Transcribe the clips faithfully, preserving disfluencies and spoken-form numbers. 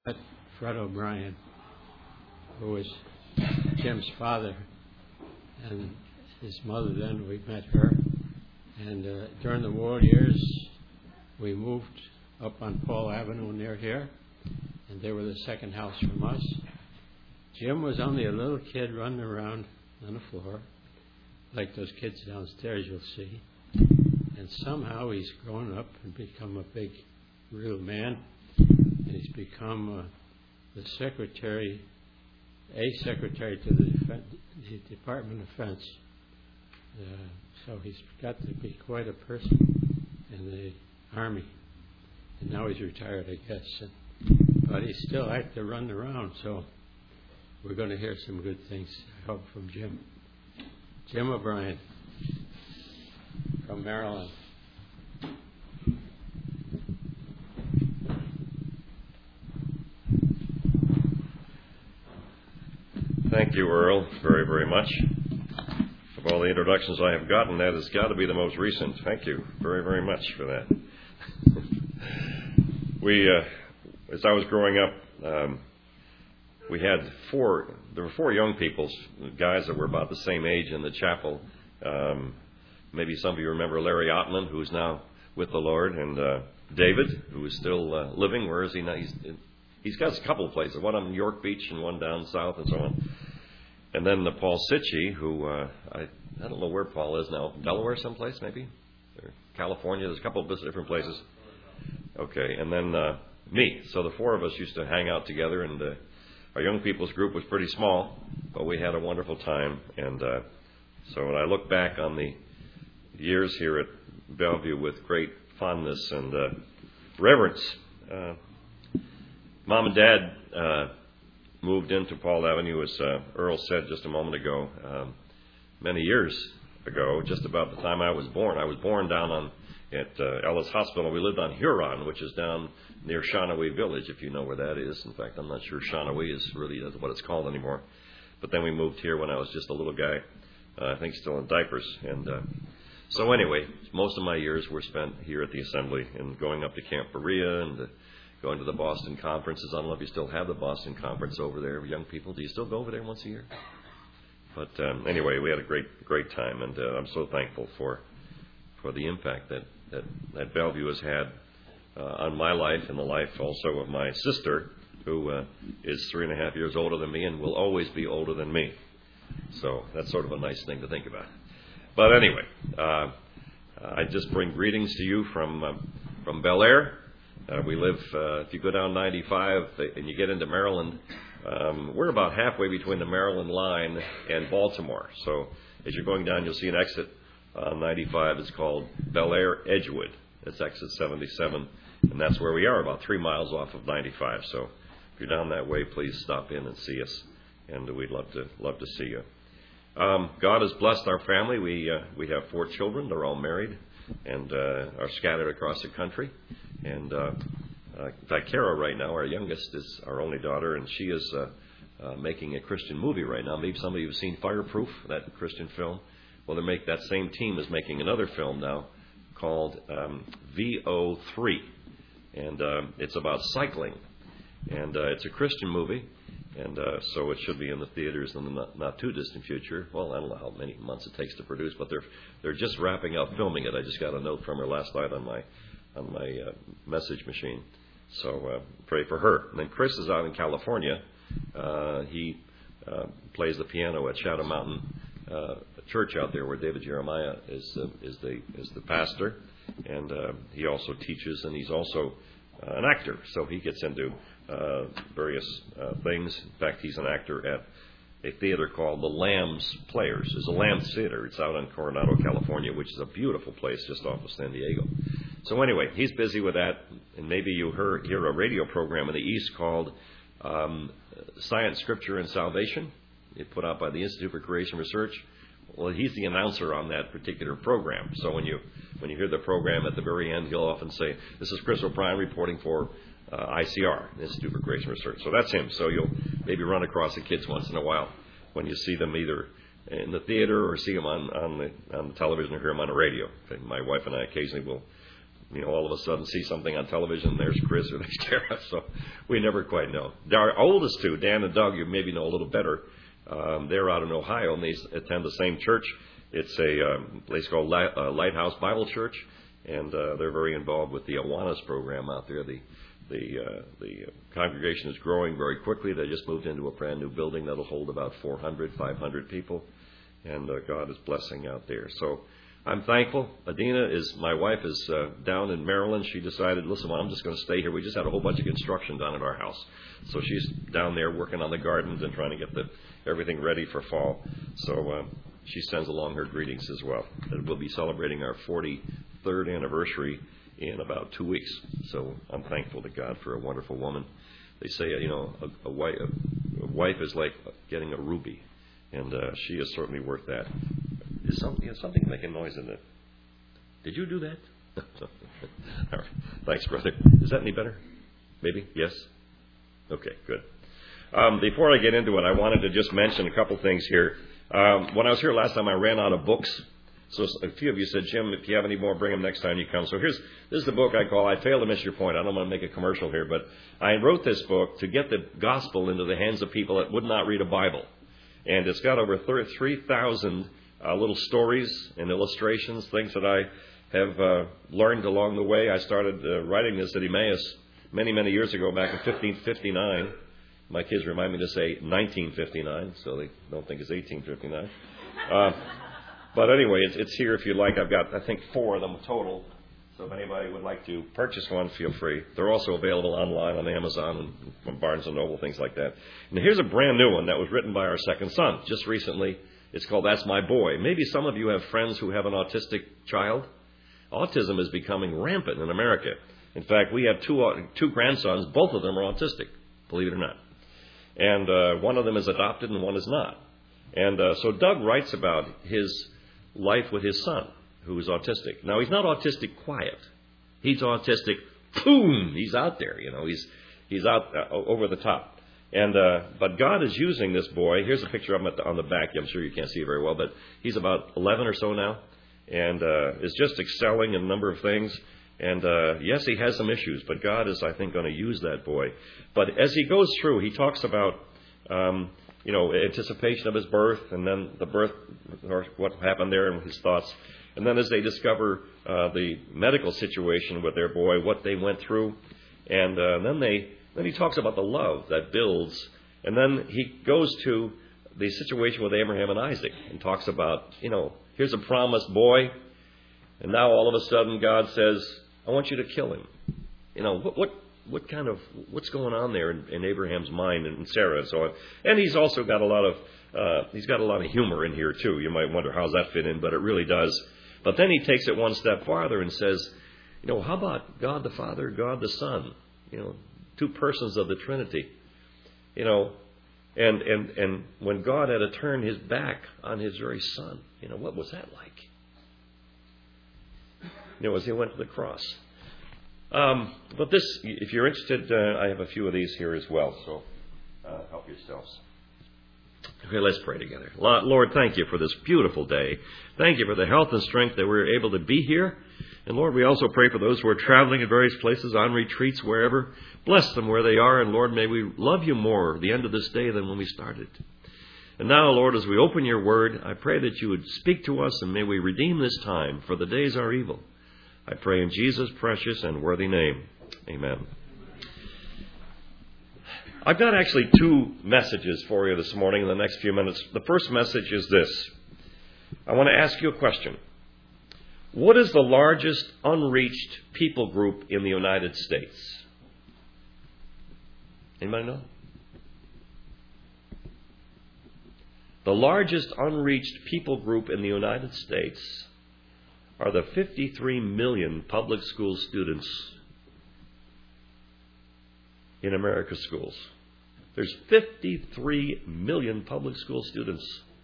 Fred O'Brien, who was Jim's father, and his mother. Then we met her, and uh, during the war years, we moved up on Paul Avenue near here, and they were the second house from us. Jim was only a little kid running around on the floor, like those kids downstairs you'll see, and somehow he's grown up and become a big, real man, and he's become uh, the secretary, a secretary to the, Def- the Department of Defense. Uh, so he's got to be quite a person in the Army. And now he's retired, I guess. And, but he's still active running around, so we're going to hear some good things, I hope, from Jim. Jim O'Brien from Maryland. Thank you, Earl, very, very much. Of all the introductions I have gotten, that has got to be the most recent. Thank you very, very much for that. we, uh, as I was growing up, um, we had four, there were four young people, guys that were about the same age in the chapel. Um, maybe some of you remember Larry Ottman, who's now with the Lord, and uh, David, who is still uh, living. Where is he now? He's, he's got a couple of places, one on York Beach and one down south and so on. And then the Paul Sitchy, who, uh, I, I don't know where Paul is now, Delaware someplace maybe? Or California, there's a couple of different places. Okay, and then uh, me. So the four of us used to hang out together, and uh, our young people's group was pretty small, but we had a wonderful time. And uh, so when I look back on the years here at Bellevue with great fondness and uh, reverence, uh, Mom and Dad uh, moved into Paul Avenue, as uh, Earl said just a moment ago, um, many years ago, just about the time I was born. I was born down on at uh, Ellis Hospital. We lived on Huron, which is down near Shawnee Village, if you know where that is. In fact, I'm not sure Shawnee is really what it's called anymore. But then we moved here when I was just a little guy, uh, I think still in diapers. And uh, so anyway, most of my years were spent here at the Assembly and going up to Camp Berea and uh, going to the Boston conferences. I don't know if you still have the Boston conference over there, young people. Do you still go over there once a year? But um, anyway, we had a great, great time, and uh, I'm so thankful for for the impact that, that, that Bellevue has had uh, on my life and the life also of my sister, who uh, is three and a half years older than me and will always be older than me. So that's sort of a nice thing to think about. But anyway, uh, I just bring greetings to you from uh, from Bel Air. Uh, we live, uh, if you go down ninety-five and you get into Maryland, um, we're about halfway between the Maryland line and Baltimore. So as you're going down, you'll see an exit on ninety-five. It's called Bel Air Edgewood. It's exit seventy-seven, and that's where we are, about three miles off of ninety-five. So if you're down that way, please stop in and see us, and we'd love to love to see you. Um, God has blessed our family. We uh, we have four children. They're all married and uh, are scattered across the country. And uh, uh, in fact, Kara right now, our youngest, is our only daughter, and she is uh, uh, making a Christian movie right now. Maybe some of you have seen Fireproof, that Christian film. Well, they make that same team is making another film now called um, V O three, and uh, it's about cycling, and uh, it's a Christian movie, and uh, so it should be in the theaters in the not, not too distant future. Well, I don't know how many months it takes to produce, but they're they're just wrapping up filming it. I just got a note from her last night on my on my uh, message machine, so uh, pray for her. And then Chris is out in California. Uh, he uh, plays the piano at Shadow Mountain uh, Church out there, where David Jeremiah is uh, is the is the pastor, and uh, he also teaches, and he's also uh, an actor. So he gets into uh, various uh, things. In fact, he's an actor at a theater called the Lambs Players. There's a Lambs Theater. It's out in Coronado, California, which is a beautiful place just off of San Diego. So anyway, he's busy with that, and maybe you heard, hear a radio program in the East called um, Science, Scripture, and Salvation. It's put out by the Institute for Creation Research. Well, he's the announcer on that particular program. So when you when you hear the program at the very end, he'll often say, "This is Chris O'Brien reporting for uh, I C R, Institute for Creation Research." So that's him. So you'll maybe run across the kids once in a while when you see them either in the theater or see them on, on, the, on the television or hear them on the radio. My wife and I occasionally will you know, all of a sudden see something on television, and there's Chris or there's Tara. So we never quite know. Our oldest two, Dan and Doug, you maybe know a little better. Um, they're out in Ohio, and they attend the same church. It's a um, place called Light, uh, Lighthouse Bible Church, and uh, they're very involved with the Awanas program out there. The the uh, the congregation is growing very quickly. They just moved into a brand new building that'll hold about four hundred, five hundred people, and uh, God is blessing out there. So I'm thankful. Adina is, my wife is uh, down in Maryland. She decided, listen, well, I'm just going to stay here. We just had a whole bunch of construction done at our house. So she's down there working on the gardens and trying to get the everything ready for fall. So uh, she sends along her greetings as well. And we'll be celebrating our forty-third anniversary in about two weeks. So I'm thankful to God for a wonderful woman. They say, you know, a, a, wife, a wife is like getting a ruby. And uh, she is certainly worth that. Is some, you know, something making noise in it? Did you do that? All right. Thanks, brother. Is that any better? Maybe? Yes? Okay, good. Um, before I get into it, I wanted to just mention a couple things here. Um, when I was here last time, I ran out of books. So a few of you said, Jim, if you have any more, bring them next time you come. So here's this is the book I call I Fail to Miss Your Point. I don't want to make a commercial here, but I wrote this book to get the gospel into the hands of people that would not read a Bible. And it's got over three thousand uh, little stories and illustrations, things that I have uh, learned along the way. I started uh, writing this at Emmaus many, many years ago, back in fifteen fifty-nine. My kids remind me to say nineteen fifty-nine, so they don't think it's eighteen fifty-nine. Uh, but anyway, it's, it's here if you like. I've got, I think, four of them total. So if anybody would like to purchase one, feel free. They're also available online on Amazon and from Barnes and Noble, things like that. And here's a brand new one that was written by our second son just recently. It's called That's My Boy. Maybe some of you have friends who have an autistic child. Autism is becoming rampant in America. In fact, we have two two grandsons. Both of them are autistic, believe it or not. And uh, one of them is adopted and one is not. And uh, so Doug writes about his life with his son, who is autistic. Now, he's not autistic quiet. He's autistic, boom, he's out there, you know, he's he's out uh, over the top. And uh, but God is using this boy. Here's a picture of him at the, on the back. I'm sure you can't see it very well, but he's about eleven or so now, and uh, is just excelling in a number of things. And uh, yes, he has some issues, but God is, I think, going to use that boy. But as he goes through, he talks about, um, you know, anticipation of his birth, and then the birth, or what happened there, and his thoughts. And then as they discover uh, the medical situation with their boy, what they went through, and uh, then they then he talks about the love that builds, and then he goes to the situation with Abraham and Isaac and talks about, you know, here's a promised boy, and now all of a sudden God says, I want you to kill him. You know, what what what kind of what's going on there in, in Abraham's mind and Sarah and so on. And he's also got a lot of uh, he's got a lot of humor in here too. You might wonder how's that fit in, but it really does. But then he takes it one step farther and says, you know, how about God the Father, God the Son? You know, two persons of the Trinity. You know, and and and when God had to turn his back on his very Son, you know, what was that like? You know, as he went to the cross. Um, but this, if you're interested, uh, I have a few of these here as well, so uh, help yourselves. Okay, let's pray together. Lord, thank you for this beautiful day. Thank you for the health and strength that we're able to be here. And Lord, we also pray for those who are traveling in various places, on retreats, wherever. Bless them where they are, and Lord, may we love you more at the end of this day than when we started. And now, Lord, as we open your word, I pray that you would speak to us, and may we redeem this time, for the days are evil. I pray in Jesus' precious and worthy name. Amen. I've got actually two messages for you this morning in the next few minutes. The first message is this. I want to ask you a question. What is the largest unreached people group in the United States? Anybody know? The largest unreached people group in the United States are the fifty-three million public school students in America's schools. There's fifty-three million public school students.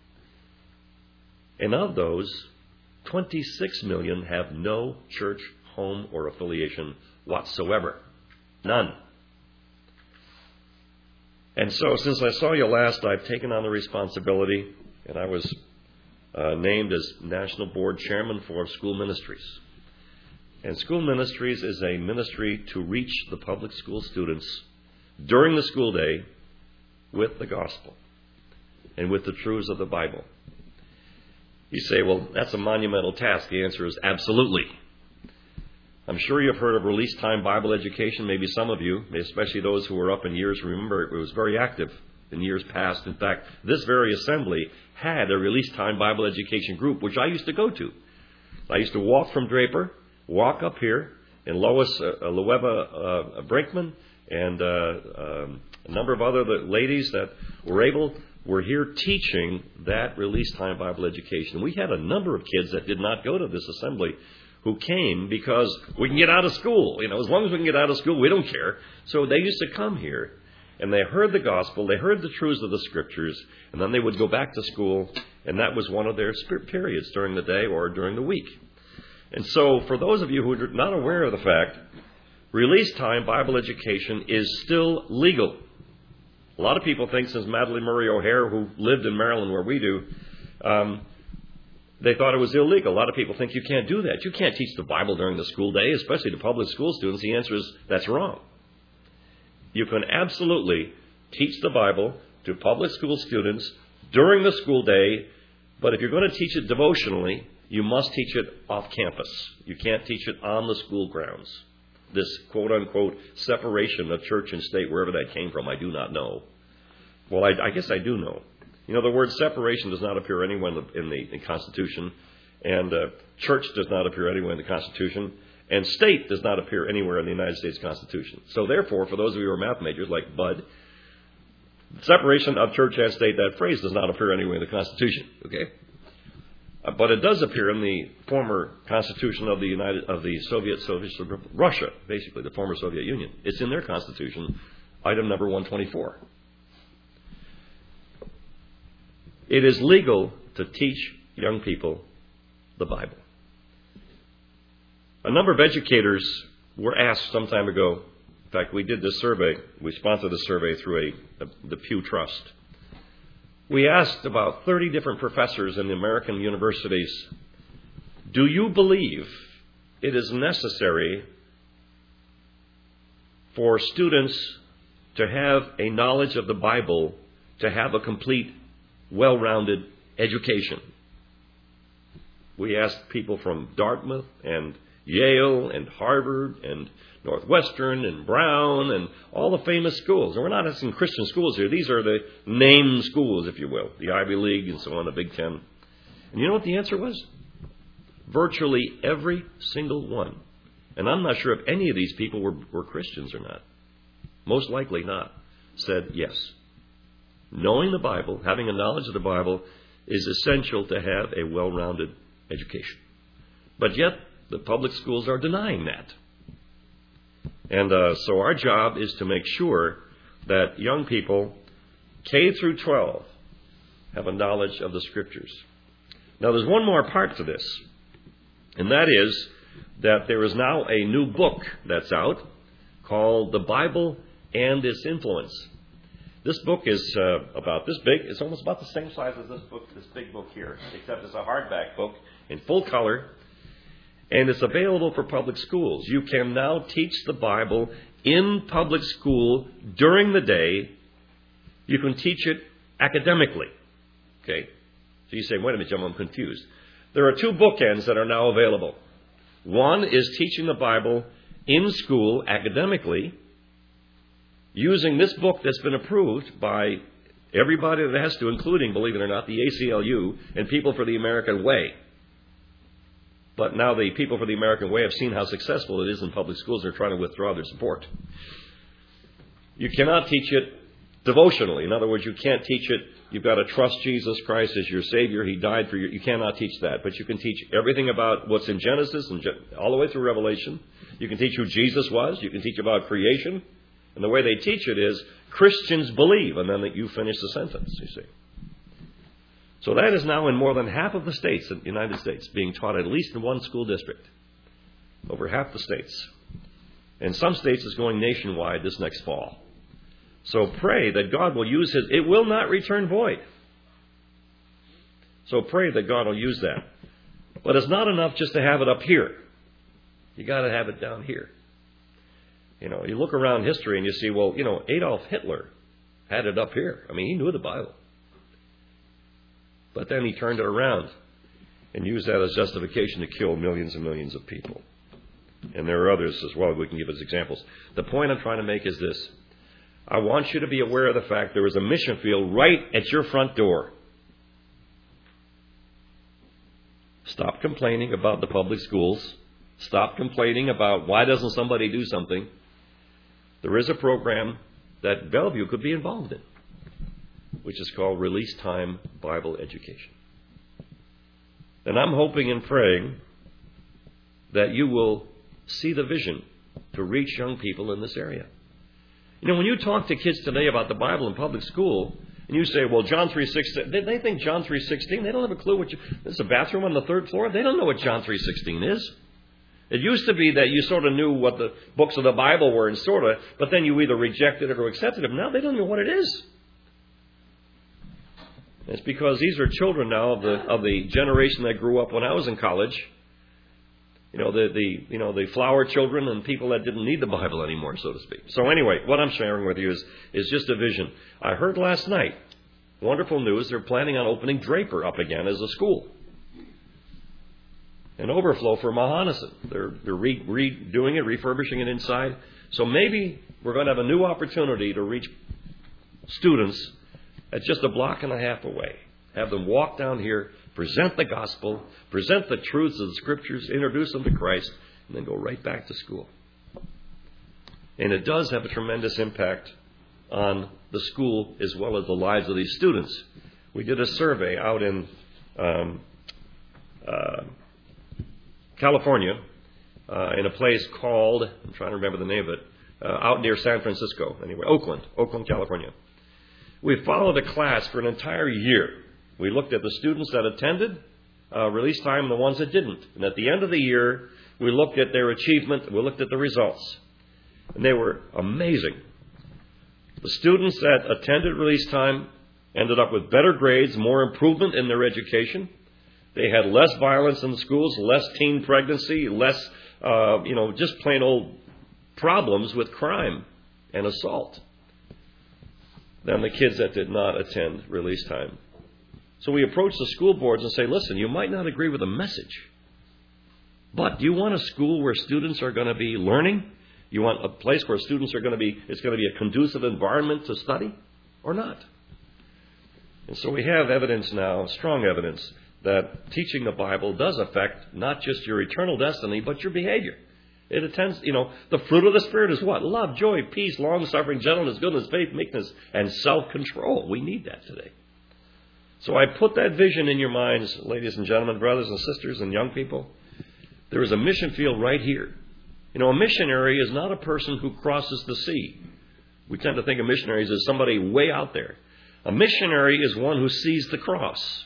And of those, twenty-six million have no church, home, or affiliation whatsoever. None. And so, since I saw you last, I've taken on the responsibility, and I was uh, named as National Board Chairman for School Ministries. And school ministries is a ministry to reach the public school students during the school day with the gospel and with the truths of the Bible. You say, well, that's a monumental task. The answer is absolutely. I'm sure you've heard of release time Bible education. Maybe some of you, especially those who are up in years, remember it was very active in years past. In fact, this very assembly had a release time Bible education group, which I used to go to. I used to walk from Draper, walk up here, and Lois uh, Loeva uh, Brinkman and uh, um, a number of other ladies that were able were here teaching that release time Bible education. We had a number of kids that did not go to this assembly who came because we can get out of school. You know, as long as we can get out of school, we don't care. So they used to come here, and they heard the gospel, they heard the truths of the Scriptures, and then they would go back to school, and that was one of their periods during the day or during the week. And so for those of you who are not aware of the fact, release time Bible education is still legal. A lot of people think, since Madeline Murray O'Hare, who lived in Maryland where we do, um, they thought it was illegal. A lot of people think you can't do that. You can't teach the Bible during the school day, especially to public school students. The answer is that's wrong. You can absolutely teach the Bible to public school students during the school day, but if you're going to teach it devotionally, you must teach it off campus. You can't teach it on the school grounds. This quote-unquote separation of church and state, wherever that came from, I do not know. Well, I, I guess I do know. You know, the word separation does not appear anywhere in the, in the in Constitution, and uh, church does not appear anywhere in the Constitution, and state does not appear anywhere in the United States Constitution. So therefore, for those of you who are math majors like Bud, separation of church and state, that phrase does not appear anywhere in the Constitution. Okay, uh, but it does appear in the former Constitution of the United of the Soviet Soviet Russia, basically the former Soviet Union. It's in their Constitution, item number one twenty-four. It is legal to teach young people the Bible. A number of educators were asked some time ago. In fact, we did this survey. We sponsored this survey through a, a, the Pew Trust. We asked about thirty different professors in the American universities, do you believe it is necessary for students to have a knowledge of the Bible to have a complete, well-rounded education? We asked people from Dartmouth and Yale and Harvard and Northwestern and Brown and all the famous schools. And we're not asking Christian schools here. These are the named schools, if you will, the Ivy League and so on, the Big Ten. And you know what the answer was? Virtually every single one. And I'm not sure if any of these people were, were Christians or not. Most likely not. Said yes. Knowing the Bible, having a knowledge of the Bible, is essential to have a well-rounded education. But yet, the public schools are denying that. And uh, so our job is to make sure that young people, K through twelve, have a knowledge of the Scriptures. Now, there's one more part to this, and that is that there is now a new book that's out called The Bible and Its Influence. This book is uh, about this big. It's almost about the same size as this book, this big book here, except it's a hardback book in full color, and it's available for public schools. You can now teach the Bible in public school during the day. You can teach it academically. Okay? So you say, wait a minute, Jim, I'm confused. There are two bookends that are now available. One is teaching the Bible in school academically, using this book that's been approved by everybody that has to, including, believe it or not, the A C L U and People for the American Way. But now the People for the American Way have seen how successful it is in public schools. They're trying to withdraw their support. You cannot teach it devotionally. In other words, you can't teach it, you've got to trust Jesus Christ as your Savior. He died for you. You cannot teach that. But you can teach everything about what's in Genesis and all the way through Revelation. You can teach who Jesus was. You can teach about creation. And the way they teach it is, Christians believe, and then that you finish the sentence, you see. So that is now in more than half of the states in the United States, being taught at least in one school district. Over half the states. And some states it's going nationwide this next fall. So pray that God will use His... It will not return void. So pray that God will use that. But it's not enough just to have it up here. You got to have it down here. You know, you look around history and you see, well, you know, Adolf Hitler had it up here. I mean, he knew the Bible. But then he turned it around and used that as justification to kill millions and millions of people. And there are others as well we can give as examples. The point I'm trying to make is this. I want you to be aware of the fact there is a mission field right at your front door. Stop complaining about the public schools. Stop complaining about why doesn't somebody do something. There is a program that Bellevue could be involved in, which is called Release Time Bible Education. And I'm hoping and praying that you will see the vision to reach young people in this area. You know, when you talk to kids today about the Bible in public school, and you say, well, John three sixteen, they, they think John three sixteen, they don't have a clue what you, there's a bathroom on the third floor. They don't know what John three sixteen is. It used to be that you sort of knew what the books of the Bible were, and sort of, but then you either rejected it or accepted it. Now they don't know what it is. It's because these are children now of the of the generation that grew up when I was in college. You know, the, the you know the flower children and people that didn't need the Bible anymore, so to speak. So anyway, what I'm sharing with you is, is just a vision. I heard last night, wonderful news, they're planning on opening Draper up again as a school. An overflow for Mahonison. They're, they're re- redoing it, refurbishing it inside. So maybe we're going to have a new opportunity to reach students at just a block and a half away. Have them walk down here, present the gospel, present the truths of the Scriptures, introduce them to Christ, and then go right back to school. And it does have a tremendous impact on the school as well as the lives of these students. We did a survey out in um, uh, California, uh, in a place called, I'm trying to remember the name of it, uh, out near San Francisco, anyway, Oakland, Oakland, California. We followed a class for an entire year. We looked at the students that attended uh, Release Time and the ones that didn't. And at the end of the year, we looked at their achievement, we looked at the results. And they were amazing. The students that attended Release Time ended up with better grades, more improvement in their education. They had less violence in the schools, less teen pregnancy, less, uh, you know, just plain old problems with crime and assault than the kids that did not attend Release Time. So we approach the school boards and say, listen, you might not agree with the message, but do you want a school where students are going to be learning? You want a place where students are going to be, it's going to be a conducive environment to study or not? And so we have evidence now, strong evidence, that teaching the Bible does affect not just your eternal destiny, but your behavior. It attends, you know, the fruit of the Spirit is what? Love, joy, peace, long-suffering, gentleness, goodness, faith, meekness, and self-control. We need that today. So I put that vision in your minds, ladies and gentlemen, brothers and sisters and young people. There is a mission field right here. You know, a missionary is not a person who crosses the sea. We tend to think of missionaries as somebody way out there. A missionary is one who sees the cross.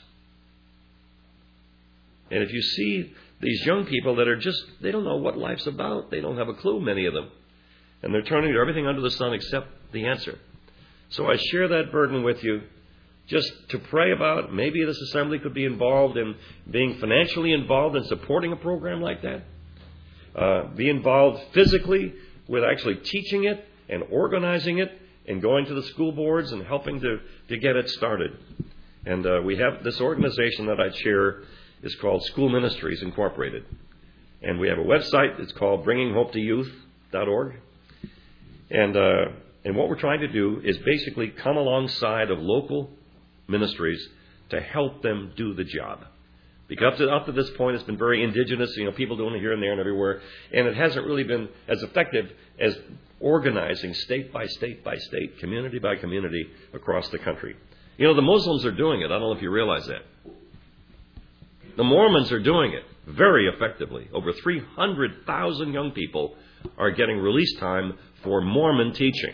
And if you see these young people that are just, they don't know what life's about. They don't have a clue, many of them. And they're turning to everything under the sun except the answer. So I share that burden with you just to pray about. Maybe this assembly could be involved in being financially involved in supporting a program like that. Uh, be involved physically with actually teaching it and organizing it and going to the school boards and helping to, to get it started. And uh, we have this organization that I chair. Is called School Ministries Incorporated. And we have a website. It's called bringing hope to youth dot org. And, uh, and what we're trying to do is basically come alongside of local ministries to help them do the job. Because up to, up to this point, it's been very indigenous, you know, people doing it here and there and everywhere. And it hasn't really been as effective as organizing state by state by state, community by community across the country. You know, the Muslims are doing it. I don't know if you realize that. The Mormons are doing it very effectively. Over three hundred thousand young people are getting release time for Mormon teaching.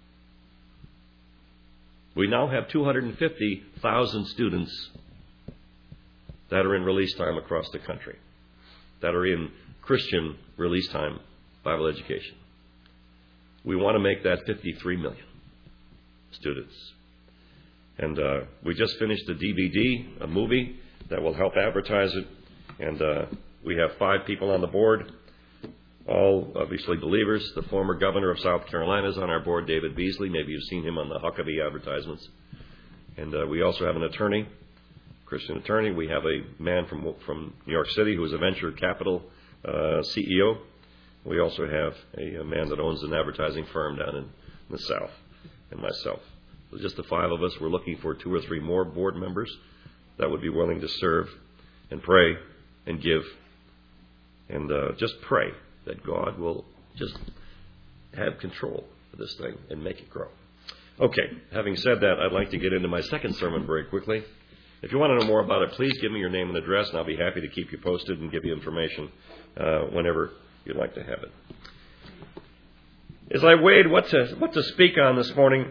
We now have two hundred fifty thousand students that are in release time across the country, that are in Christian release time Bible education. We want to make that fifty-three million students. And uh, we just finished a D V D, a movie, that will help advertise it. And uh, we have five people on the board. all obviously believers. The former governor of South Carolina is on our board, David Beasley. Maybe you've seen him on the Huckabee advertisements. And uh, we also have an attorney, Christian attorney. We have a man from from New York City who is a venture capital uh, C E O. We also have a, a man that owns an advertising firm down in, in the South, and myself. So just the five of us. We're looking for two or three more board members that would be willing to serve and pray and give. And uh, just pray that God will just have control of this thing and make it grow. Okay, having said that, I'd like to get into my second sermon very quickly. If you want to know more about it, please give me your name and address, and I'll be happy to keep you posted and give you information uh, whenever you'd like to have it. As I weighed what to what to speak on this morning,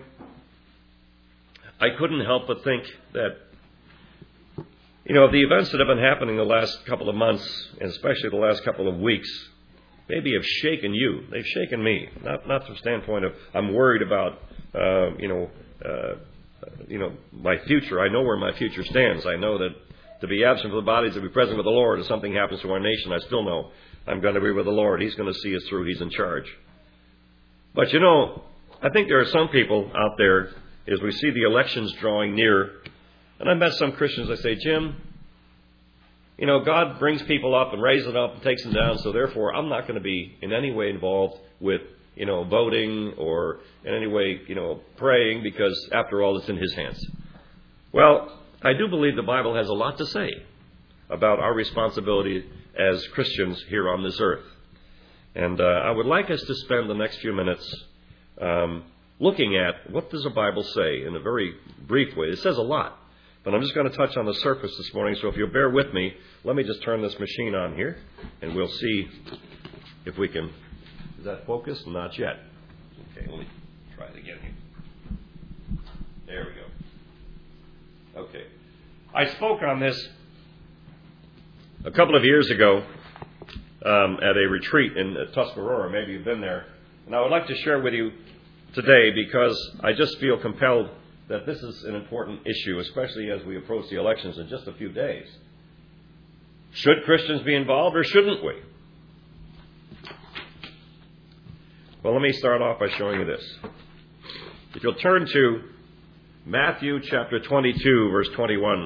I couldn't help but think that, you know, the events that have been happening the last couple of months, and especially the last couple of weeks, maybe have shaken you. They've shaken me. Not not from the standpoint of I'm worried about, uh, you know, uh, you know, my future. I know where my future stands. I know that to be absent from the body is to be present with the Lord. If something happens to our nation, I still know I'm going to be with the Lord. He's going to see us through. He's in charge. But, you know, I think there are some people out there, as we see the elections drawing near, and I met some Christians, I say, Jim, you know, God brings people up and raises them up and takes them down, so therefore I'm not going to be in any way involved with, you know, voting or in any way, you know, praying, because after all, it's in His hands. Well, I do believe the Bible has a lot to say about our responsibility as Christians here on this earth. And uh, I would like us to spend the next few minutes um, looking at what does the Bible say in a very brief way. It says a lot, but I'm just going to touch on the surface this morning. So if you'll bear with me, let me just turn this machine on here, and we'll see if we can. Is that focused? Not yet. Okay, let me try it again here. There we go. Okay. I spoke on this a couple of years ago um, at a retreat in Tuscarora. Maybe you've been there. And I would like to share with you today because I just feel compelled that this is an important issue, especially as we approach the elections in just a few days. Should Christians be involved or shouldn't we? Well, let me start off by showing you this. If you'll turn to Matthew chapter twenty-two, verse twenty-one.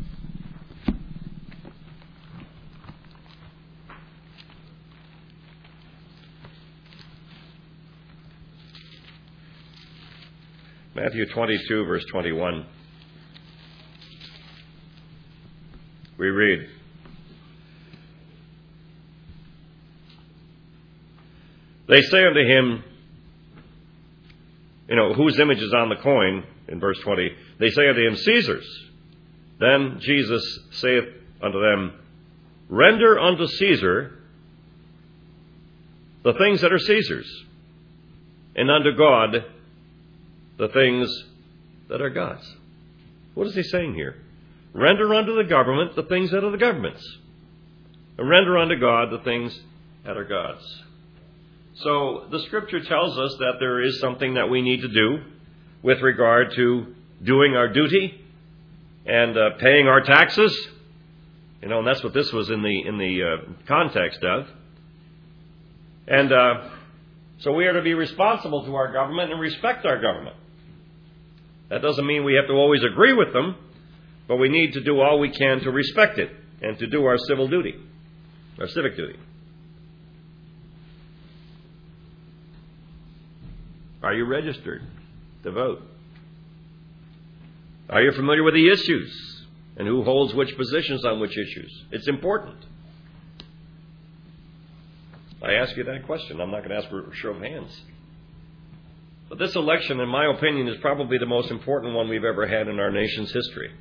Matthew twenty-two, verse twenty-one. We read, they say unto him, you know, whose image is on the coin? In verse twenty, they say unto him, Caesar's. Then Jesus saith unto them, render unto Caesar the things that are Caesar's, and unto God the things that are God's. What is he saying here? Render unto the government the things that are the government's, and render unto God the things that are God's. So the Scripture tells us that there is something that we need to do with regard to doing our duty and uh, paying our taxes. You know, and that's what this was in the in the uh, context of. And uh, so we are to be responsible to our government and respect our government. That doesn't mean we have to always agree with them, but we need to do all we can to respect it and to do our civil duty, our civic duty. Are you registered to vote? Are you familiar with the issues and who holds which positions on which issues? It's important. I ask you that question. I'm not going to ask for a show of hands. But this election, in my opinion, is probably the most important one we've ever had in our nation's history.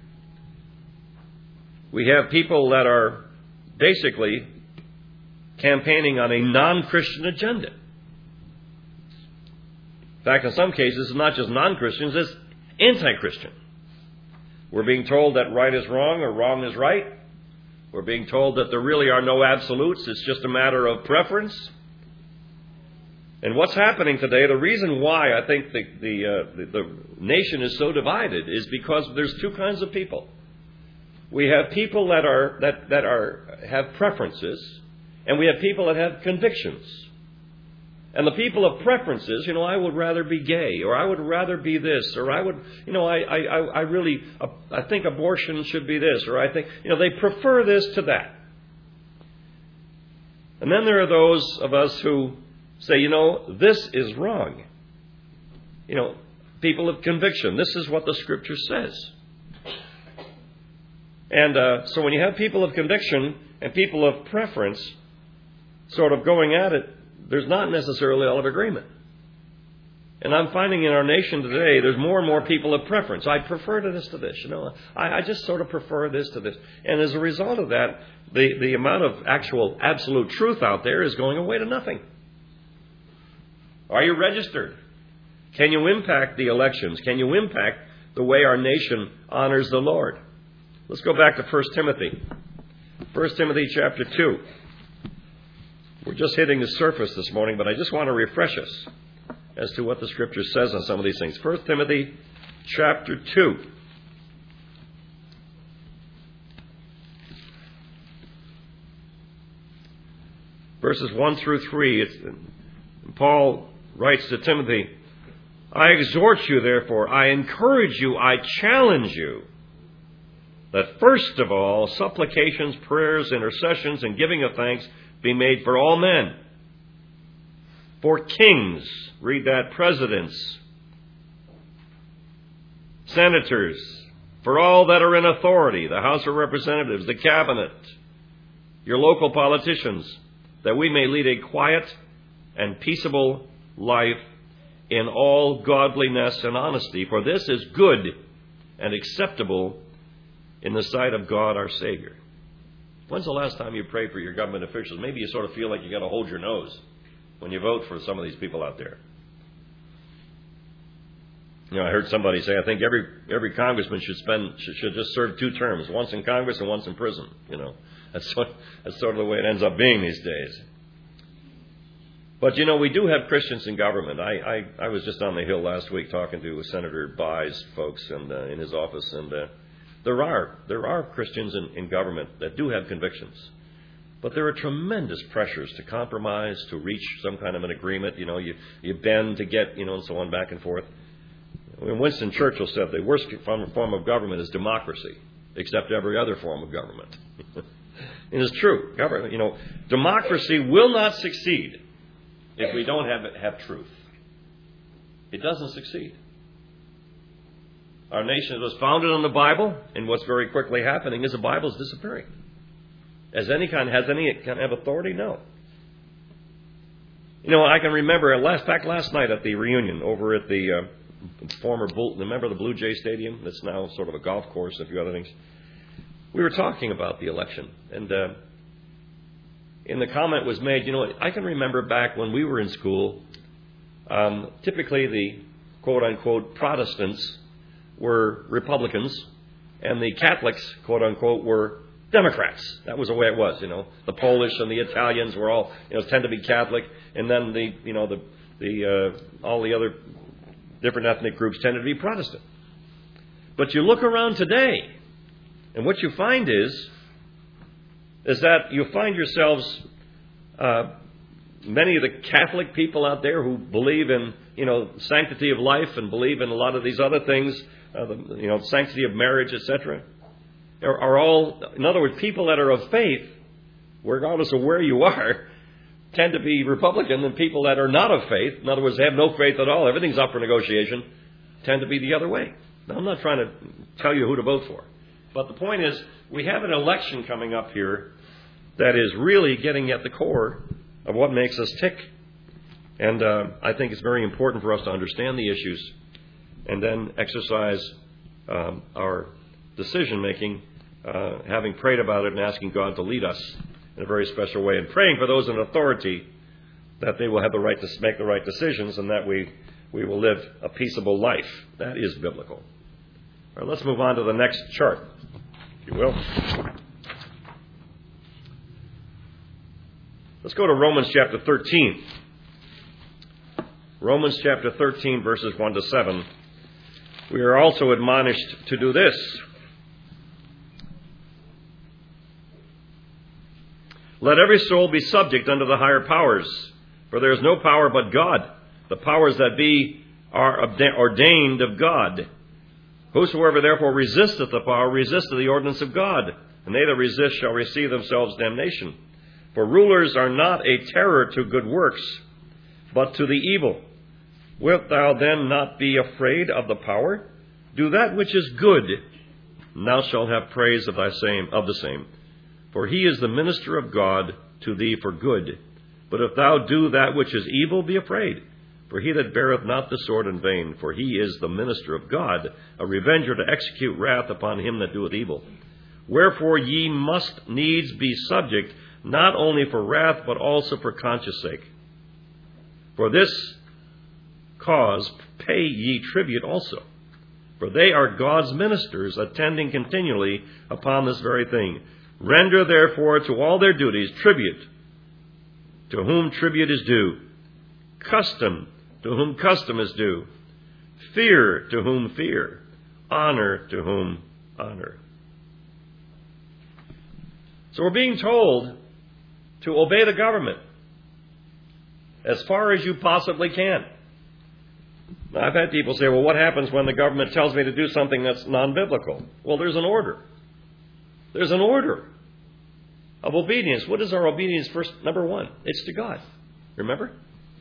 We have people that are basically campaigning on a non-Christian agenda. In fact, in some cases, it's not just non-Christians, it's anti-Christian. We're being told that right is wrong or wrong is right. We're being told that there really are no absolutes. It's just a matter of preference. And what's happening today, the reason why I think the, the, uh, the, the nation is so divided is because there's two kinds of people. We have people that are that, that are have preferences, and we have people that have convictions. And the people of preferences, you know, I would rather be gay, or I would rather be this, or I would, you know, I, I, I really, I think abortion should be this, or I think, you know, they prefer this to that. And then there are those of us who say, you know, this is wrong. You know, people of conviction, this is what the Scripture says. And uh, so when you have people of conviction and people of preference sort of going at it, there's not necessarily a lot of agreement. And I'm finding in our nation today, there's more and more people of preference. I prefer to this to this. You know, I, I just sort of prefer this to this. And as a result of that, the, the amount of actual absolute truth out there is going away to nothing. Are you registered? Can you impact the elections? Can you impact the way our nation honors the Lord? Let's go back to First Timothy. First Timothy chapter two. We're just hitting the surface this morning, but I just want to refresh us as to what the Scripture says on some of these things. First Timothy chapter two. Verses one through three. It's, Paul writes to Timothy, I exhort you, therefore, I encourage you, I challenge you, that first of all, supplications, prayers, intercessions, and giving of thanks be made for all men, for kings, read that, presidents, senators, for all that are in authority, the House of Representatives, the cabinet, your local politicians, that we may lead a quiet and peaceable life in all godliness and honesty, for this is good and acceptable in the sight of God our Savior. When's the last time you prayed for your government officials? Maybe you sort of feel like you got to hold your nose when you vote for some of these people out there. You know, I heard somebody say, I think every every congressman should spend should, should just serve two terms, once in Congress and once in prison. You know, that's what, that's sort of the way it ends up being these days. But, you know, we do have Christians in government. I, I, I was just on the Hill last week talking to Senator By's folks and uh, in his office, and uh, there are there are Christians in, in government that do have convictions. But there are tremendous pressures to compromise, to reach some kind of an agreement. You know, you, you bend to get, you know, and so on, back and forth. When Winston Churchill said the worst form of government is democracy, except every other form of government. It is true. Government, you know, democracy will not succeed if we don't have have truth. It doesn't succeed. Our nation was founded on the Bible, and what's very quickly happening is the Bible is disappearing. As any kind has any kind of authority? No. You know, I can remember last back last night at the reunion over at the uh, former Bull, remember the Blue Jay Stadium? That's now sort of a golf course and a few other things. We were talking about the election, and uh, and the comment was made, you know, I can remember back when we were in school, um, typically the quote-unquote Protestants were Republicans, and the Catholics, quote-unquote, were Democrats. That was the way it was, you know. The Polish and the Italians were all, you know, tend to be Catholic, and then the, you know, the the uh, all the other different ethnic groups tended to be Protestant. But you look around today, and what you find is, is that you find yourselves, uh, many of the Catholic people out there who believe in, you know, sanctity of life and believe in a lot of these other things, uh, the, you know, sanctity of marriage, et cetera, are, are all, in other words, people that are of faith, regardless of where you are, tend to be Republican, and people that are not of faith, in other words, have no faith at all, everything's up for negotiation, tend to be the other way. Now, I'm not trying to tell you who to vote for. But the point is, we have an election coming up here that is really getting at the core of what makes us tick. And uh, I think it's very important for us to understand the issues and then exercise um, our decision-making, uh, having prayed about it and asking God to lead us in a very special way, and praying for those in authority that they will have the right to make the right decisions and that we, we will live a peaceable life. That is biblical. All right, let's move on to the next chart, if you will. Let's go to Romans chapter thirteen. Romans chapter thirteen, verses one to seven. We are also admonished to do this. Let every soul be subject unto the higher powers, For there is no power but God. The powers that be are ordained of God. Whosoever therefore resisteth the power, resisteth the ordinance of God. And they that resist shall receive themselves damnation. For rulers are not a terror to good works, but to the evil. Wilt thou then not be afraid of the power? Do that which is good, and thou shalt have praise of thy same of the same. For he is the minister of God to thee for good. But if thou do that which is evil, be afraid. For he that beareth not the sword in vain, for he is the minister of God, a revenger to execute wrath upon him that doeth evil. Wherefore ye must needs be subject, not only for wrath, but also for conscience sake. For this cause pay ye tribute also. For they are God's ministers, attending continually upon this very thing. Render therefore to all their duties tribute, to whom tribute is due. Custom, to whom custom is due. Fear, to whom fear. Honor, to whom honor. So we're being told to obey the government as far as you possibly can. Now, I've had people say, well, what happens when the government tells me to do something that's non-biblical? Well, there's an order. There's an order of obedience. What is our obedience? First, number one, it's to God. Remember?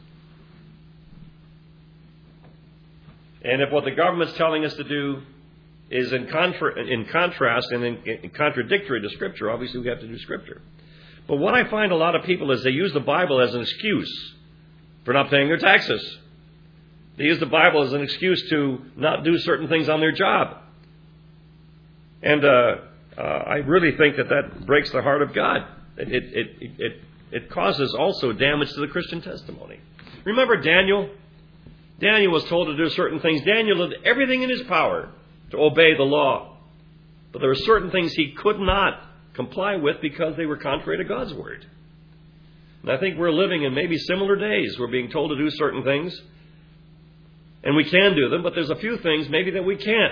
And if what the government's telling us to do is in, contra- in contrast and in, in contradictory to Scripture, obviously we have to do Scripture. But what I find a lot of people is they use the Bible as an excuse for not paying their taxes. They use the Bible as an excuse to not do certain things on their job. And uh, uh, I really think that that breaks the heart of God. It, it, it, it, it causes also damage to the Christian testimony. Remember Daniel? Daniel was told to do certain things. Daniel did everything in his power to obey the law. But there were certain things he could not comply with because they were contrary to God's word. And I think we're living in maybe similar days. We're being told to do certain things. And we can do them, but there's a few things maybe that we can't.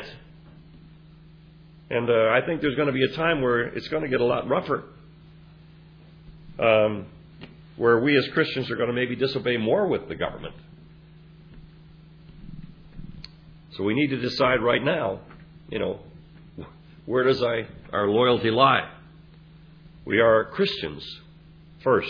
And uh, I think there's going to be a time where it's going to get a lot rougher. Um, where we as Christians are going to maybe disobey more with the government. So we need to decide right now, you know, where does I, our loyalty lie? We are Christians first.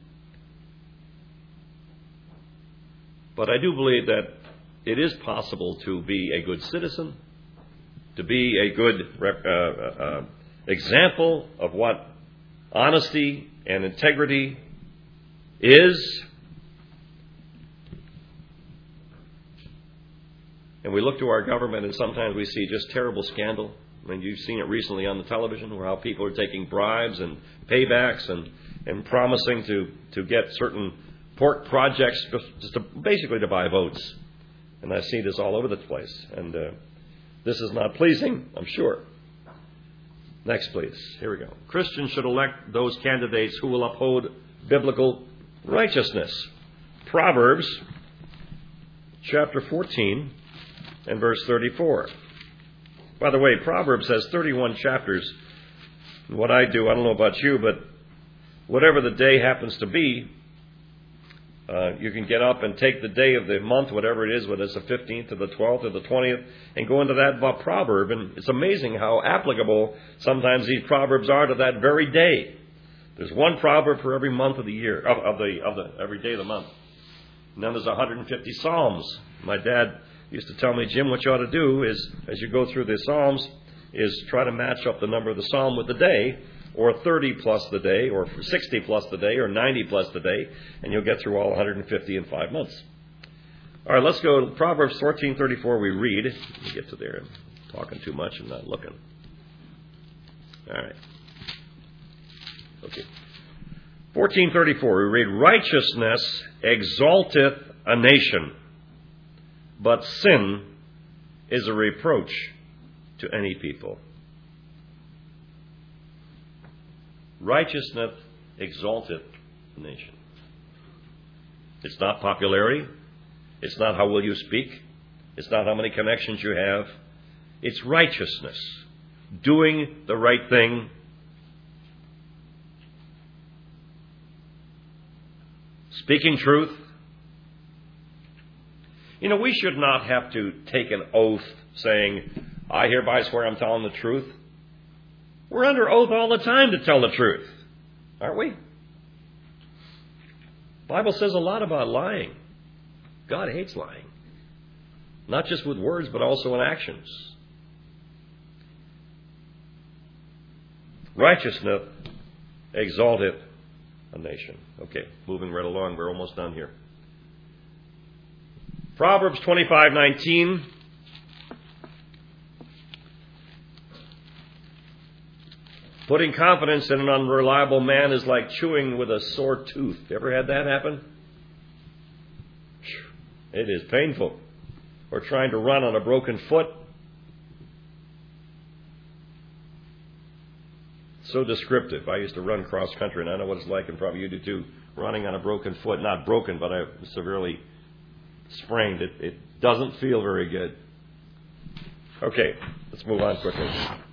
But I do believe that it is possible to be a good citizen, to be a good uh, uh, example of what honesty and integrity is. And we look to our government and sometimes we see just terrible scandal. I mean, you've seen it recently on the television where how people are taking bribes and paybacks and, and promising to, to get certain pork projects just to, basically to buy votes. And I see this all over the place. And uh, this is not pleasing, I'm sure. Next, please. Here we go. Christians should elect those candidates who will uphold biblical righteousness. Proverbs chapter fourteen and verse thirty-four. By the way, Proverbs has thirty-one chapters. And what I do, I don't know about you, but whatever the day happens to be, Uh, you can get up and take the day of the month, whatever it is, whether it's the fifteenth or the twelfth or the twentieth, and go into that proverb. And it's amazing how applicable sometimes these proverbs are to that very day. There's one proverb for every month of the year, of, of the of the every day of the month. And then there's one hundred fifty psalms. My dad used to tell me, Jim, what you ought to do is, as you go through the psalms, is try to match up the number of the psalm with the day, or thirty plus the day, or sixty plus the day, or ninety plus the day, and you'll get through all one hundred fifty in five months. All right, let's go to Proverbs fourteen thirty-four. We read. Let me get to there. I'm talking too much and not looking. All right. Okay. fourteen thirty-four. We read, righteousness exalteth a nation, but sin is a reproach to any people. Righteousness exalteth a nation. It's not popularity. It's not how well you speak. It's not how many connections you have. It's righteousness. Doing the right thing. speaking truth. You know, we should not have to take an oath saying, I hereby swear I'm telling the truth. We're under oath all the time to tell the truth, aren't we? The Bible says a lot about lying. God hates lying. Not just with words, but also in actions. Righteousness exalteth a nation. Okay, moving right along. We're almost done here. Proverbs twenty-five nineteen. Putting confidence in an unreliable man is like chewing with a sore tooth. Ever had that happen? It is painful. Or trying to run on a broken foot. So descriptive. I used to run cross country, and I know what it's like, and probably you do too. Running on a broken foot. Not broken, but I severely sprained. It, it doesn't feel very good. Okay, let's move on quickly.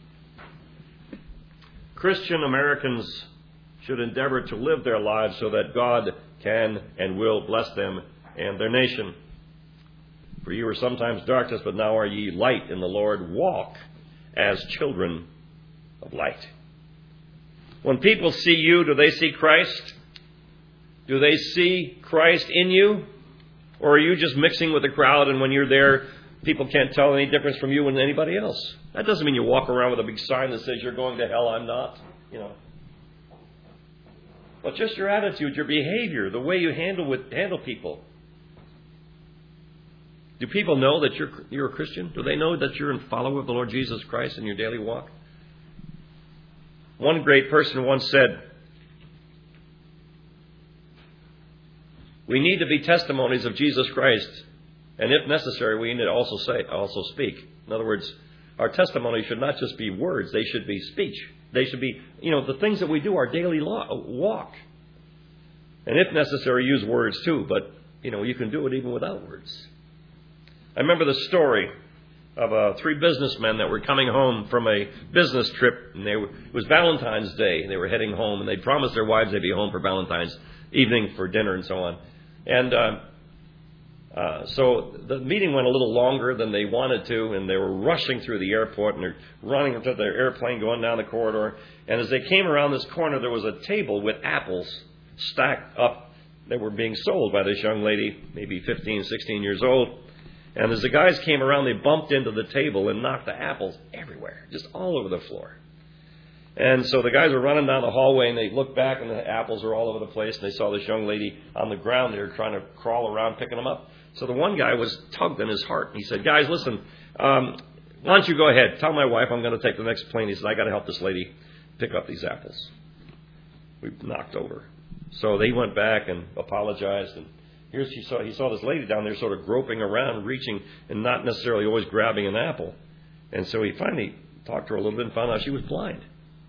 Christian Americans should endeavor to live their lives so that God can and will bless them and their nation. For you were sometimes darkness, but now are ye light in the Lord. Walk as children of light. When people see you, do they see Christ? Do they see Christ in you? Or are you just mixing with the crowd, and when you're there, people can't tell any difference from you and anybody else? That doesn't mean you walk around with a big sign that says you're going to hell, I'm not. You know. But just your attitude, your behavior, the way you handle with handle people. Do people know that you're you're a Christian? Do they know that you're a follower of the Lord Jesus Christ in your daily walk? One great person once said, we need to be testimonies of Jesus Christ, and if necessary, we need to also say, also speak. In other words, our testimony should not just be words; they should be speech. They should be, you know, the things that we do, our daily walk. And if necessary, use words too. But you know, you can do it even without words. I remember the story of uh, three businessmen that were coming home from a business trip, and they were, it was Valentine's Day, and they were heading home, and they promised their wives they'd be home for Valentine's evening for dinner and so on. And uh, uh, so the meeting went a little longer than they wanted to, and they were rushing through the airport, and they're running into their airplane, going down the corridor. And as they came around this corner, there was a table with apples stacked up that were being sold by this young lady, maybe fifteen, sixteen years old. And as the guys came around, they bumped into the table and knocked the apples everywhere, just all over the floor. And so the guys were running down the hallway, and they looked back, and the apples were all over the place. And they saw this young lady on the ground. They were trying to crawl around picking them up. So the one guy was tugged in his heart. He said, guys, listen, um, why don't you go ahead? Tell my wife I'm going to take the next plane. He said, I got to help this lady pick up these apples we knocked over. So they went back and apologized, and Here she saw, he saw this lady down there sort of groping around, reaching, and not necessarily always grabbing an apple. And so he finally talked to her a little bit and found out she was blind.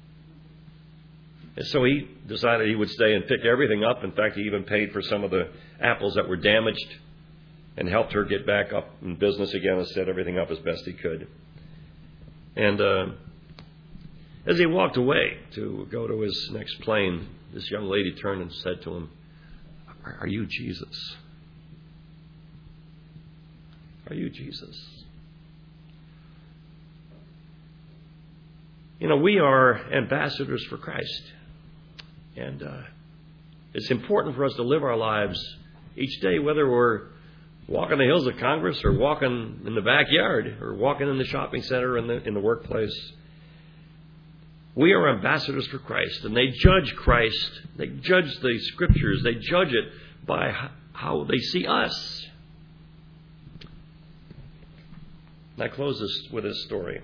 And so he decided he would stay and pick everything up. In fact, he even paid for some of the apples that were damaged and helped her get back up in business again and set everything up as best he could. And uh, as he walked away to go to his next plane, this young lady turned and said to him, Are you Jesus? Are you Jesus? You know, we are ambassadors for Christ. And uh, it's important for us to live our lives each day, whether we're walking the hills of Congress or walking in the backyard or walking in the shopping center or in the, in the workplace. We are ambassadors for Christ, and they judge Christ. They judge the Scriptures. They judge it by how they see us. And I close this with this story.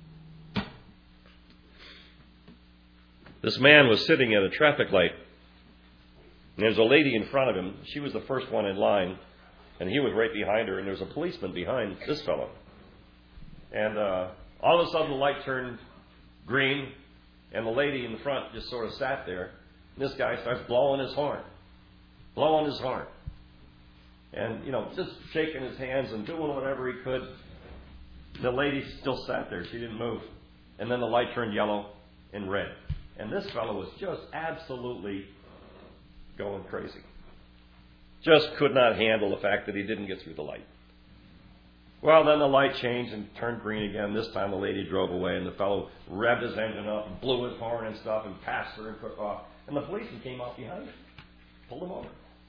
This man was sitting at a traffic light, and there was a lady in front of him. She was the first one in line, and he was right behind her, and there was a policeman behind this fellow. And uh, all of a sudden the light turned green, and the lady in the front just sort of sat there. And this guy starts blowing his horn. Blowing his horn. And, you know, just shaking his hands and doing whatever he could. The lady still sat there. She didn't move. And then the light turned yellow and red. And this fellow was just absolutely going crazy. Just could not handle the fact that he didn't get through the light. Well, then the light changed and turned green again. This time the lady drove away, and the fellow revved his engine up and blew his horn and stuff and passed her and took off. And the policeman came up behind him, pulled him over.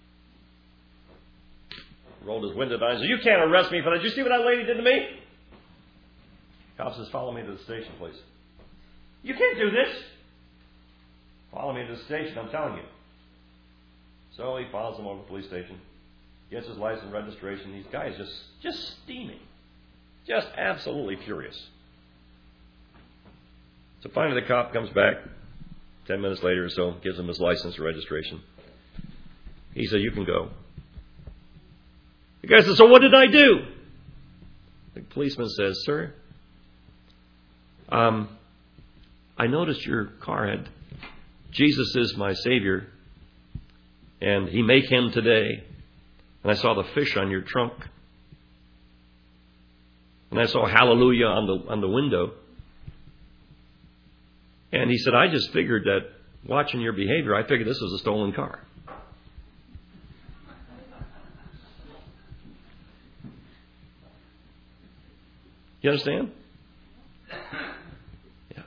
Rolled his window down and said, "You can't arrest me for that. Did you see what that lady did to me?" Cop says, "Follow me to the station, please." "You can't do this." "Follow me to the station, I'm telling you." So he follows him over to the police station, gets his license and registration. These guys just, just steaming. Just absolutely furious. So finally the cop comes back, ten minutes later or so, gives him his license and registration. He said, "You can go." The guy says, "So what did I do?" The policeman says, "Sir, um, I noticed your car had 'Jesus is my Savior' and 'He make him today.' And I saw the fish on your trunk. And I saw 'Hallelujah' on the on the window. And he said, I just figured that watching your behavior, I figured this was a stolen car." You understand? Yeah.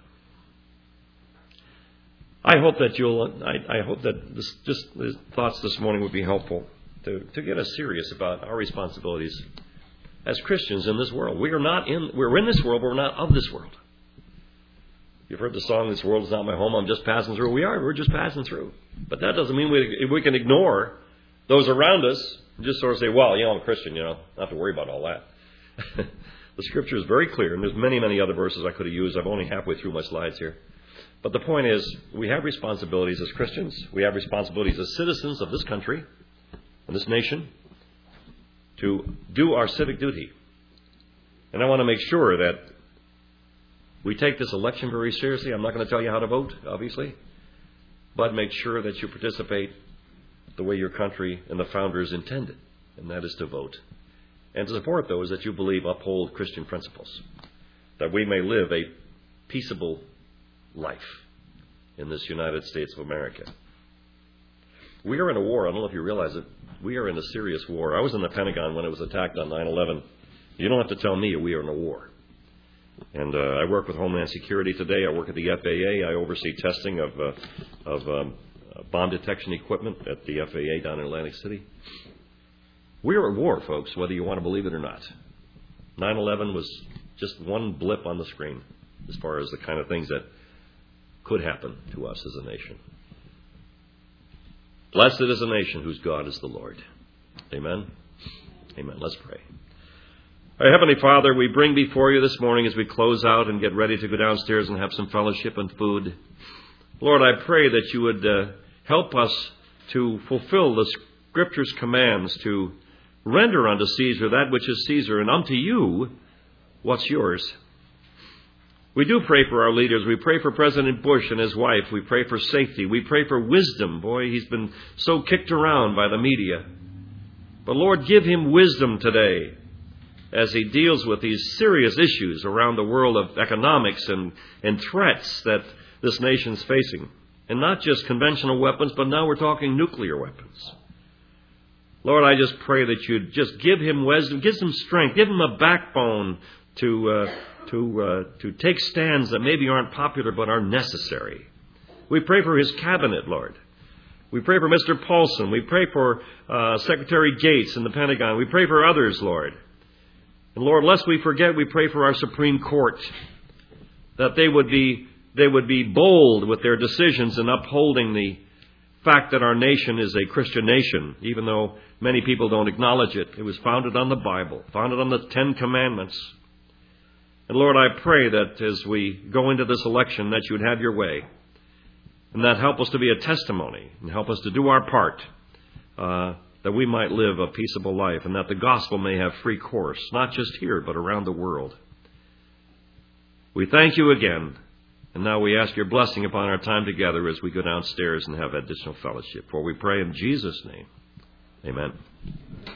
I hope that you'll. I, I hope that this, just the thoughts this morning would be helpful to, to get us serious about our responsibilities as Christians in this world. We are not in. We're in this world, but we're not of this world. You've heard the song, "This world is not my home. I'm just passing through." We are. We're just passing through. But that doesn't mean we we can ignore those around us and just sort of say, "Well, you know, I'm a Christian. You know, not have to worry about all that." The Scripture is very clear, and there's many, many other verses I could have used. I'm only halfway through my slides here. But the point is, we have responsibilities as Christians. We have responsibilities as citizens of this country and this nation to do our civic duty. And I want to make sure that we take this election very seriously. I'm not going to tell you how to vote, obviously, but make sure that you participate the way your country and the founders intended, and that is to vote. And to support those that you believe uphold Christian principles, that we may live a peaceable life in this United States of America. We are in a war. I don't know if you realize it. We are in a serious war. I was in the Pentagon when it was attacked on nine eleven. You don't have to tell me we are in a war. And uh, I work with Homeland Security today. I work at the F A A. I oversee testing of, uh, of um, bomb detection equipment at the F A A down in Atlantic City. We're at war, folks, whether you want to believe it or not. nine eleven was just one blip on the screen as far as the kind of things that could happen to us as a nation. Blessed is a nation whose God is the Lord. Amen? Amen. Let's pray. Our Heavenly Father, we bring before you this morning as we close out and get ready to go downstairs and have some fellowship and food. Lord, I pray that you would uh, help us to fulfill the Scripture's commands to render unto Caesar that which is Caesar, and unto you what's yours. We do pray for our leaders. We pray for President Bush and his wife. We pray for safety. We pray for wisdom. Boy, he's been so kicked around by the media. But Lord, give him wisdom today as he deals with these serious issues around the world of economics and, and threats that this nation's facing. And not just conventional weapons, but now we're talking nuclear weapons. Lord, I just pray that you'd just give him wisdom, give him strength, give him a backbone to uh, to uh, to take stands that maybe aren't popular but are necessary. We pray for his cabinet, Lord. We pray for Mister Paulson. We pray for uh, Secretary Gates in the Pentagon. We pray for others, Lord. And Lord, lest we forget, we pray for our Supreme Court, that they would be they would be bold with their decisions in upholding the fact that our nation is a Christian nation, even though many people don't acknowledge it. It was founded on the Bible, founded on the Ten Commandments. And Lord, I pray that as we go into this election, that you would have your way, and that help us to be a testimony, and help us to do our part, uh, that we might live a peaceable life, and that the gospel may have free course, not just here, but around the world. We thank you again. And now we ask your blessing upon our time together as we go downstairs and have additional fellowship. For we pray in Jesus' name. Amen.